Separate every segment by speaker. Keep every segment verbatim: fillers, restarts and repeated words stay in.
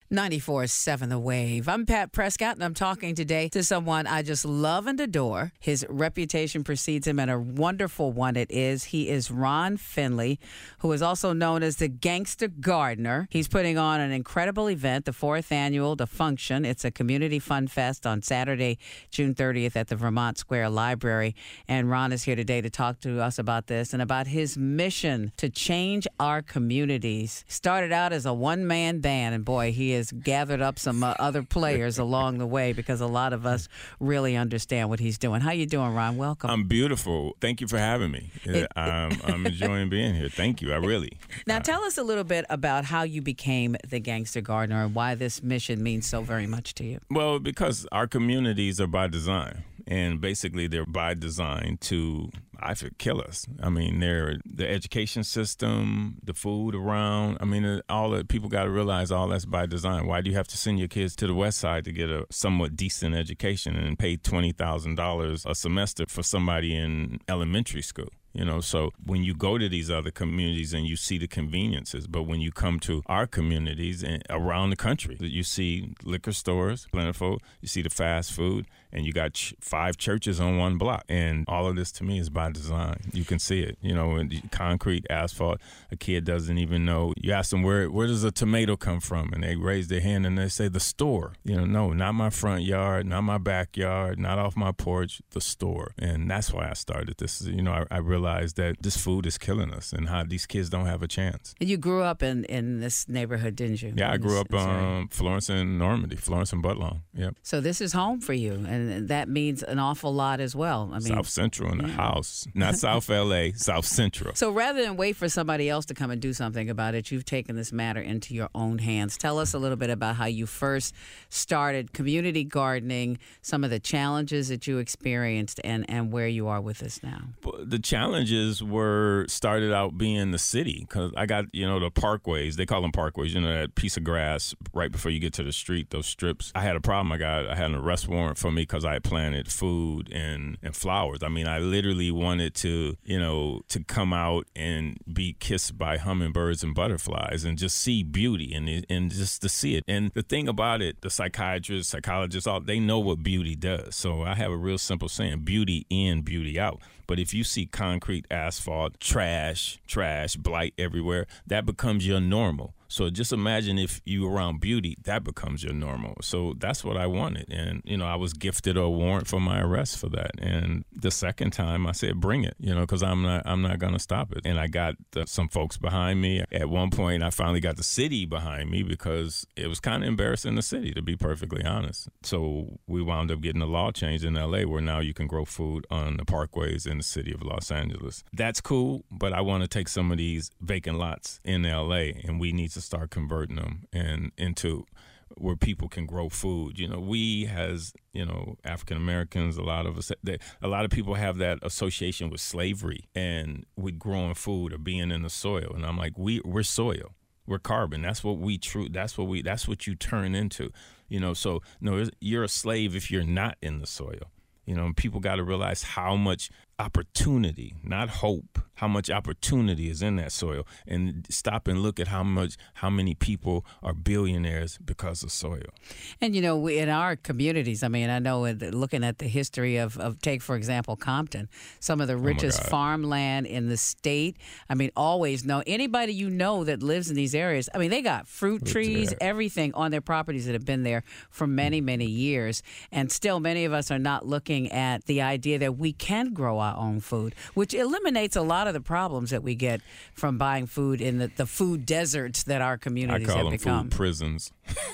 Speaker 1: ninety-four point seven The Wave. I'm Pat Prescott, and I'm talking today to someone I just love and adore. His reputation precedes him, and a wonderful one it is. He is Ron Finley, who is also known as the Gangster Gardener. He's putting on an incredible event, the fourth annual The Function. It's a community fun fest on Saturday, June thirtieth at the Vermont Square Library. And Ron is here today to talk to us about this and about his mission to change our communities. Started out as a one-man band, and boy, he has gathered up some uh, other players along the way, because a lot of us really understand what he's doing. How you doing, Ron? Welcome.
Speaker 2: I'm beautiful. Thank you for having me. It, I'm, I'm enjoying being here. Thank you. I really.
Speaker 1: Now,
Speaker 2: uh,
Speaker 1: tell us a little bit about how you became the Gangster Gardener and why this mission means so very much to you.
Speaker 2: Well, because our communities are by design. And basically, they're by design to, I think, kill us. I mean, they're the education system, the food around. I mean, all the people got to realize all that's by design. Why do you have to send your kids to the West Side to get a somewhat decent education and pay twenty thousand dollars a semester for somebody in elementary school? You know, so when you go to these other communities and you see the conveniences, but when you come to our communities and around the country, you see liquor stores, plentiful, you see the fast food, and you got ch- five churches on one block. And all of this to me is by design. You can see it, you know, in concrete, asphalt. A kid doesn't even know. You ask them, where where does a tomato come from? And they raise their hand and they say, the store. You know, no, not my front yard, not my backyard, not off my porch, the store. And that's why I started this. You know, I, I realized that this food is killing us and how these kids don't have a chance.
Speaker 1: And you grew up in, in this neighborhood, didn't you?
Speaker 2: Yeah, I grew
Speaker 1: this,
Speaker 2: up um, Florence and Normandy, Florence and Budlong. Yep.
Speaker 1: So this is home for you, and that means an awful lot as well. I mean,
Speaker 2: South Central in the
Speaker 1: yeah.
Speaker 2: house, not South L A, South Central.
Speaker 1: So rather than wait for somebody else to come and do something about it, you've taken this matter into your own hands. Tell us a little bit about how you first started community gardening, some of the challenges that you experienced, and, and where you are with this now.
Speaker 2: The challenges were started out being the city, because I got, you know, the parkways. They call them parkways, you know, that piece of grass right before you get to the street, those strips. I had a problem. I got, I had an arrest warrant for me because I had planted food and, and flowers. I mean, I literally wanted to, you know, to come out and be kissed by hummingbirds and butterflies and just see beauty and, and just to see it. And the thing about it, the psychiatrists, psychologists, all, they know what beauty does. So I have a real simple saying, beauty in, beauty out. But if you see concrete, asphalt, trash, trash, blight everywhere, that becomes your normal. So just imagine if you around beauty, that becomes your normal. So that's what I wanted. And, you know, I was gifted a warrant for my arrest for that. And the second time I said, bring it, you know, because I'm not I'm not going to stop it. And I got the, some folks behind me. At one point, I finally got the city behind me because it was kind of embarrassing the city, to be perfectly honest. So we wound up getting the law changed in L A where now you can grow food on the parkways in the city of Los Angeles. That's cool, but I want to take some of these vacant lots in L A and we need to start converting them and into where people can grow food. You know, we as, you know, African Americans, a lot of us, they, a lot of people have that association with slavery and with growing food or being in the soil. And I'm like, we we're soil. We're carbon. That's what we true. That's what we. That's what you turn into. You know. So no, you're a slave if you're not in the soil. You know, people got to realize how much opportunity, not hope, how much opportunity is in that soil, and stop and look at how much, how many people are billionaires because of soil.
Speaker 1: And, you know, we, in our communities, I mean, I know in the, looking at the history of, of, take, for example, Compton, some of the richest
Speaker 2: oh
Speaker 1: farmland in the state. I mean, always know anybody you know that lives in these areas. I mean, they got fruit trees, yeah. everything on their properties that have been there for many, many years. And still, many of us are not looking at the idea that we can grow our own food, which eliminates a lot of the problems that we get from buying food in the, the food deserts that our communities
Speaker 2: I call
Speaker 1: have
Speaker 2: them
Speaker 1: become.
Speaker 2: Food prisons.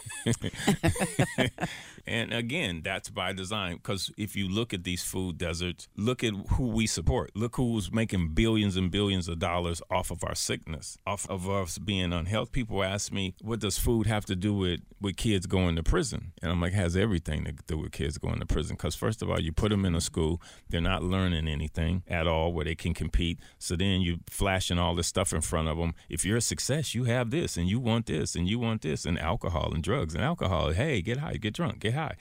Speaker 2: And again, that's by design, because if you look at these food deserts, look at who we support. Look who's making billions and billions of dollars off of our sickness, off of us being unhealthy. People ask me, what does food have to do with, with kids going to prison? And I'm like, it has everything to do with kids going to prison. Because first of all, you put them in a school, they're not learning anything at all where they can compete. So then you flashing all this stuff in front of them. If you're a success, you have this and you want this and you want this, and alcohol and drugs and alcohol. Hey, get high, get drunk, get high.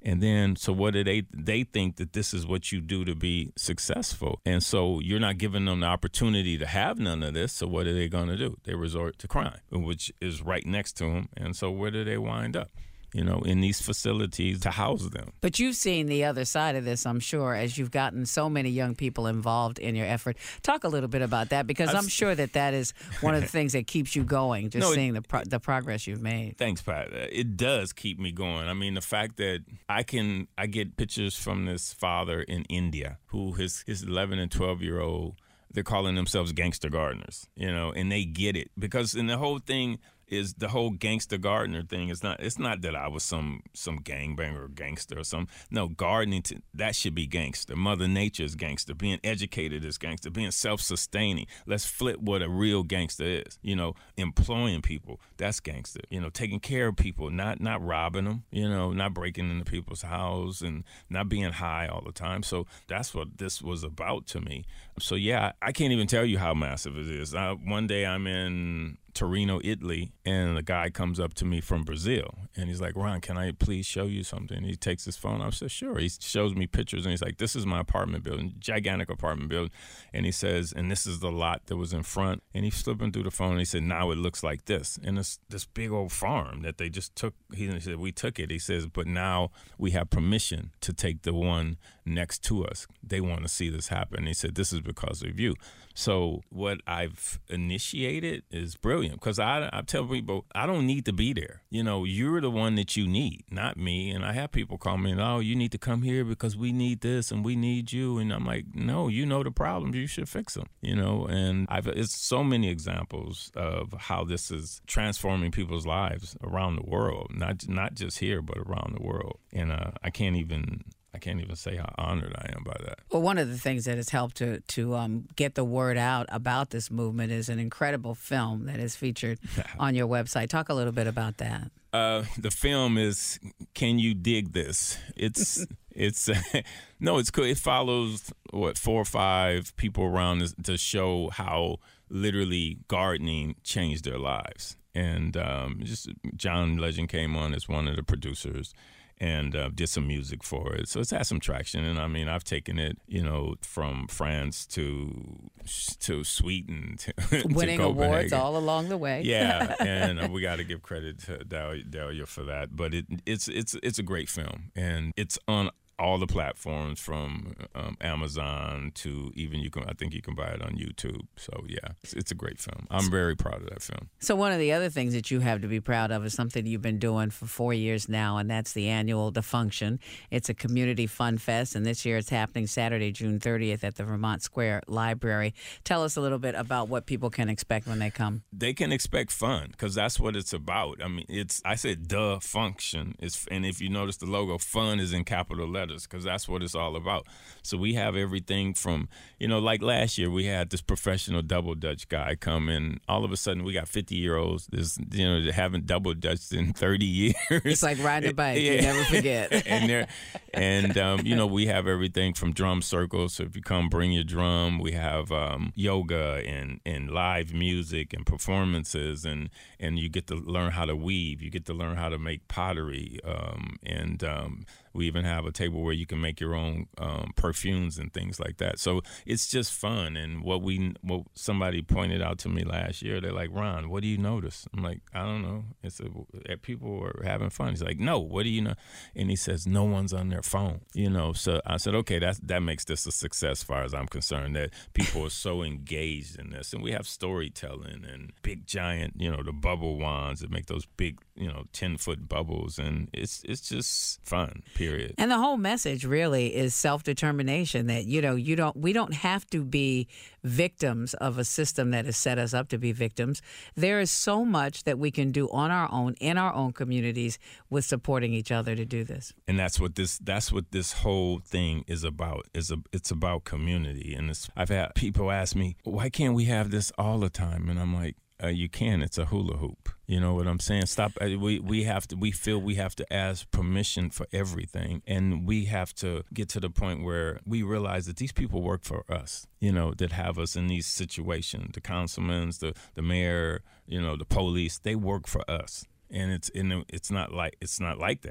Speaker 2: And then, so what do they, they think that this is what you do to be successful. And so you're not giving them the opportunity to have none of this. So what are they going to do? They resort to crime, which is right next to them. And so where do they wind up? You know, in these facilities to house them.
Speaker 1: But you've seen the other side of this, I'm sure, as you've gotten so many young people involved in your effort. Talk a little bit about that, because I've, I'm sure that that is one of the things that keeps you going, just no, seeing the pro- the progress you've made.
Speaker 2: Thanks, Pat. It does keep me going. I mean, the fact that I can, I get pictures from this father in India who his, his eleven and twelve year old, they're calling themselves gangster gardeners, you know, and they get it. Because in the whole thing, is the whole gangster gardener thing. It's not it's not that I was some some gangbanger or gangster or some. No, gardening, to, that should be gangster. Mother Nature is gangster. Being educated is gangster. Being self-sustaining. Let's flip what a real gangster is. You know, employing people, that's gangster. You know, taking care of people, not not robbing them, you know, not breaking into people's house and not being high all the time. So that's what this was about to me. So, yeah, I can't even tell you how massive it is. I, one day I'm in Torino, Italy, and a guy comes up to me from Brazil, and he's like, Ron, can I please show you something? He takes his phone. I said, sure. He shows me pictures, and he's like, this is my apartment building, gigantic apartment building. And he says, and this is the lot that was in front. And he's flipping through the phone, and he said, now it looks like this. And it's this big old farm that they just took. He said, we took it. He says, but now we have permission to take the one next to us. They want to see this happen. He said, this is because of you. So what I've initiated is brilliant, because I, I tell people, I don't need to be there. You know, you're the one that you need, not me. And I have people call me, oh, you need to come here because we need this and we need you. And I'm like, no, you know the problems. You should fix them, you know. And I've it's so many examples of how this is transforming people's lives around the world, not not just here, but around the world. And uh, I can't even... I can't even say how honored I am by that.
Speaker 1: Well, one of the things that has helped to to um, get the word out about this movement is an incredible film that is featured on your website. Talk a little bit about that.
Speaker 2: Uh, the film is Can You Dig This? It's it's no, it's cool. It follows what four or five people around this to show how literally gardening changed their lives. And um, just John Legend came on as one of the producers and uh, did some music for it. So it's had some traction. And I mean, I've taken it, you know, from France to to Sweden to
Speaker 1: winning
Speaker 2: to
Speaker 1: awards all along the way.
Speaker 2: Yeah, and uh, we got to give credit to Dahlia, Dahlia for that. But it, it's it's it's a great film, and it's on all the platforms from um, Amazon to even you can I think you can buy it on YouTube. So yeah, it's, it's a great film. I'm very proud of that film.
Speaker 1: So one of the other things that you have to be proud of is something you've been doing for four years now, and that's the annual The Function. It's a community fun fest, and this year it's happening Saturday, June thirtieth at the Vermont Square Library. Tell us a little bit about what people can expect when they come.
Speaker 2: They can expect fun, because that's what it's about. I mean, it's I said The Function, is, and if you notice the logo, fun is in capital letters, because that's what it's all about. So we have everything from, you know, like last year we had this professional double dutch guy come in. All of a sudden we got fifty year olds, this, you know, that haven't double dutched in thirty years.
Speaker 1: It's like riding a bike. Yeah. You never forget.
Speaker 2: and there, and um, you know, we have everything from drum circles. So if you come, bring your drum. We have um, yoga and and live music and performances, and and you get to learn how to weave. You get to learn how to make pottery, um, and um, we even have a table where you can make your own um, perfumes and things like that. So it's just fun. And what we, what somebody pointed out to me last year, they're like, Ron, what do you notice? I'm like, I don't know. It's a, people are having fun. He's like, no, what do you know? And he says, no one's on their phone. You know, so I said, okay, that's, that makes this a success as far as I'm concerned, that people are so engaged in this. And we have storytelling and big giant, you know, the bubble wands that make those big, you know, ten foot bubbles. And it's, it's just fun. Period.
Speaker 1: And the whole message really is self-determination, that, you know, you don't, we don't have to be victims of a system that has set us up to be victims. There is so much that we can do on our own, in our own communities, with supporting each other to do this.
Speaker 2: And that's what this, that's what this whole thing is about. Is a, it's about community. And it's, I've had people ask me, why can't we have this all the time? And I'm like, Uh, you can. It's a hula hoop. You know what I'm saying? Stop. We we have to. We feel we have to ask permission for everything, and we have to get to the point where we realize that these people work for us. You know, that have us in these situations. The councilmen, the the mayor, you know, the police. They work for us, and it's and it's not like it's not like that.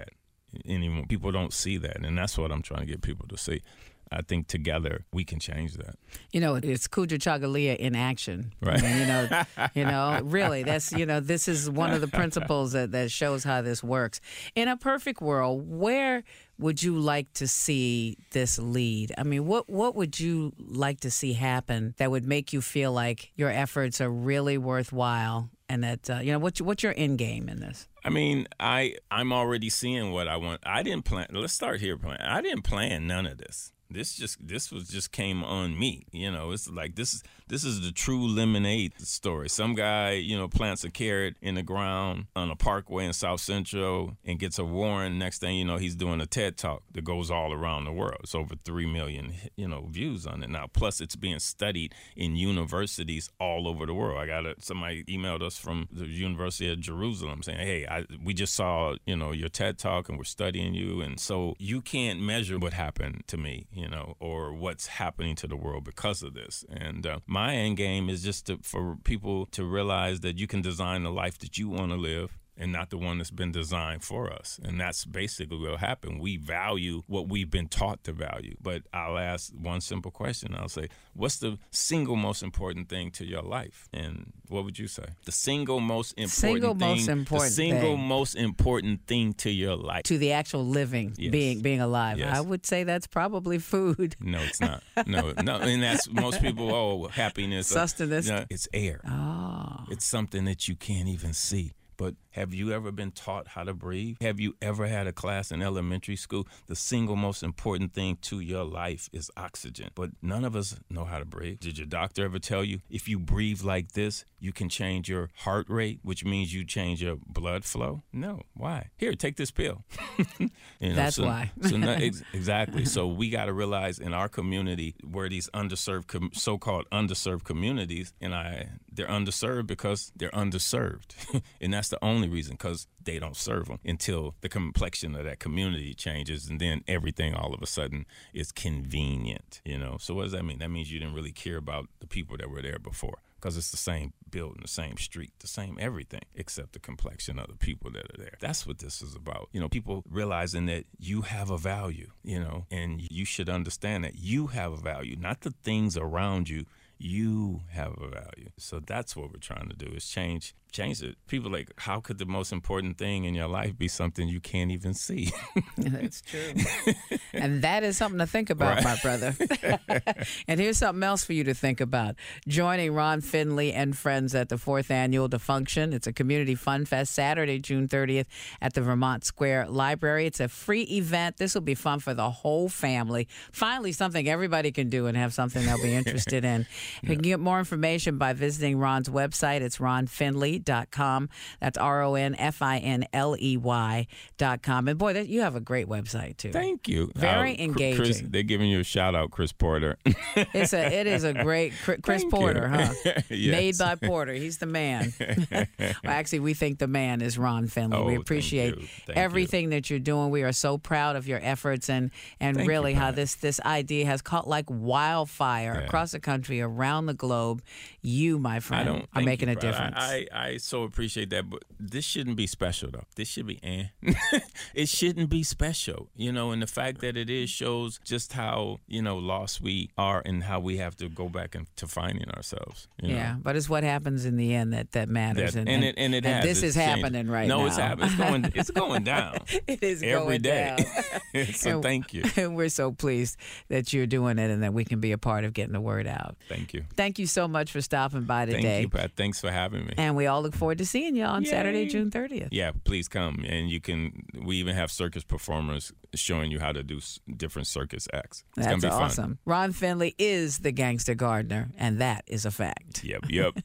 Speaker 2: anymore. People don't see that, and that's what I'm trying to get people to see. I think together we can change that.
Speaker 1: You know, it's Kuja Chagalia in action.
Speaker 2: Right.
Speaker 1: I mean, you know, you know, really, that's, you know, this is one of the principles that, that shows how this works. In a perfect world, where would you like to see this lead? I mean, what what would you like to see happen that would make you feel like your efforts are really worthwhile, and that, uh, you know, what's, what's your end game in this?
Speaker 2: I mean, I, I'm already seeing what I want. I didn't plan. Let's start here. Plan. I didn't plan none of this. This just this was just came on me, you know. It's like this is this is the true lemonade story. Some guy, you know, plants a carrot in the ground on a parkway in South Central and gets a warrant. Next thing you know, he's doing a TED Talk that goes all around the world. It's over three million, you know, views on it now. Plus, it's being studied in universities all over the world. I got a, somebody emailed us from the University of Jerusalem saying, "Hey, I, we just saw, you know, your TED Talk and we're studying you." And so you can't measure what happened to me, you know, or what's happening to the world because of this. And uh, my end game is just to, for people to realize that you can design the life that you want to live and not the one that's been designed for us. And that's basically what will happen. We value what we've been taught to value. But I'll ask one simple question. I'll say, what's the single most important thing to your life? And what would you say? The single most important
Speaker 1: single
Speaker 2: thing.
Speaker 1: Most important
Speaker 2: the single
Speaker 1: thing.
Speaker 2: most important thing to your life.
Speaker 1: To the actual living,
Speaker 2: Yes.
Speaker 1: being being alive.
Speaker 2: Yes.
Speaker 1: I would say that's probably food.
Speaker 2: No, it's not. No, no. And that's most people, oh, happiness.
Speaker 1: Sustenance.
Speaker 2: No, it's air.
Speaker 1: Oh.
Speaker 2: It's something that you can't even see. But have you ever been taught how to breathe? Have you ever had a class in elementary school? The single most important thing to your life is oxygen. But none of us know how to breathe. Did your doctor ever tell you if you breathe like this, you can change your heart rate, which means you change your blood flow? No. Why? Here, take this pill. you know,
Speaker 1: That's
Speaker 2: so,
Speaker 1: why.
Speaker 2: so no, ex- exactly. So we got to realize in our community where these underserved, com- so-called underserved communities, and I, they're underserved because they're underserved. And that's the only reason, because they don't serve them until the complexion of that community changes, and then everything all of a sudden is convenient, you know. So what does that mean? That means you didn't really care about the people that were there before, because it's the same building, the same street, the same everything, except the complexion of the people that are there. That's what this is about. You know, people realizing that you have a value, you know, and you should understand that you have a value, not the things around you. You have a value. So that's what we're trying to do, is change change it. People like, how could the most important thing in your life be something you can't even see?
Speaker 1: That's true. And that is something to think about,
Speaker 2: Right.
Speaker 1: my brother. And here's something else for you to think about. Joining Ron Finley and friends at the fourth annual Defunction. It's a community fun fest Saturday, June thirtieth at the Vermont Square Library. It's a free event. This will be fun for the whole family. Finally, something everybody can do and have something they'll be interested in. You can get more information by visiting Ron's website. It's ron finley dot com. That's R O N F I N L E Y dot com. And boy, that, you have a great website, too.
Speaker 2: Thank you.
Speaker 1: Very
Speaker 2: Uh,
Speaker 1: engaging.
Speaker 2: Chris, they're giving you a shout out, Chris Porter.
Speaker 1: It's a, it is a great, Chris
Speaker 2: Thank
Speaker 1: Porter,
Speaker 2: you.
Speaker 1: huh?
Speaker 2: Yes.
Speaker 1: Made by Porter. He's the man. Well, actually, we think the man is Ron Finley.
Speaker 2: Oh,
Speaker 1: we
Speaker 2: thank
Speaker 1: appreciate
Speaker 2: you. Thank
Speaker 1: everything that you're doing. We are so proud of your efforts, and, and
Speaker 2: Thank
Speaker 1: really
Speaker 2: you,
Speaker 1: how
Speaker 2: Pat.
Speaker 1: this, this idea has caught like wildfire
Speaker 2: Yeah.
Speaker 1: across the country, around the globe. You, my
Speaker 2: I
Speaker 1: friend,
Speaker 2: don't
Speaker 1: are
Speaker 2: thank
Speaker 1: making
Speaker 2: you,
Speaker 1: a
Speaker 2: brother.
Speaker 1: difference.
Speaker 2: I, I, I so appreciate that, but this shouldn't be special, though. This should be eh. It shouldn't be special, you know, and the fact that it is shows just how, you know, lost we are and how we have to go back into finding ourselves. You
Speaker 1: yeah,
Speaker 2: know?
Speaker 1: but it's what happens in the end that, that matters.
Speaker 2: That- and, it and it has.
Speaker 1: this
Speaker 2: It's
Speaker 1: is
Speaker 2: changed.
Speaker 1: happening right
Speaker 2: no,
Speaker 1: now.
Speaker 2: No, it's happening. It's going. It's going down.
Speaker 1: It is
Speaker 2: every
Speaker 1: going
Speaker 2: day.
Speaker 1: down.
Speaker 2: So
Speaker 1: And-
Speaker 2: thank you.
Speaker 1: And we're so pleased that you're doing it and that we can be a part of getting the word out.
Speaker 2: Thank you.
Speaker 1: Thank you so much for stopping by today.
Speaker 2: Thank you, Pat. Thanks for having me.
Speaker 1: And we all look forward to seeing you on
Speaker 2: Yay.
Speaker 1: Saturday, June thirtieth.
Speaker 2: Yeah, please come. And you can, we even have circus performers showing you how to do s- different circus acts. It's
Speaker 1: That's
Speaker 2: going to be fun.
Speaker 1: awesome. Ron Finley is the gangster gardener, and that is a fact.
Speaker 2: Yep, yep.